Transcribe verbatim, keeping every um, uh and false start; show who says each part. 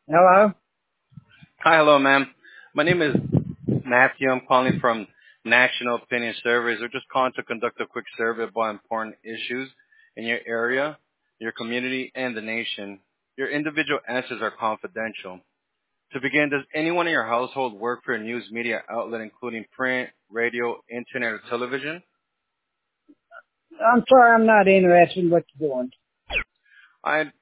Speaker 1: Hello?
Speaker 2: Hi, hello, ma'am. My name is Matthew. I'm calling from National Opinion Surveys. We're just calling to conduct a quick survey about important issues in your area, your community, and the nation. Your individual answers are confidential. To begin, does anyone in your household work for a news media outlet, including print, radio, internet, or television?
Speaker 1: I'm sorry, I'm not interested in what you're doing.
Speaker 2: I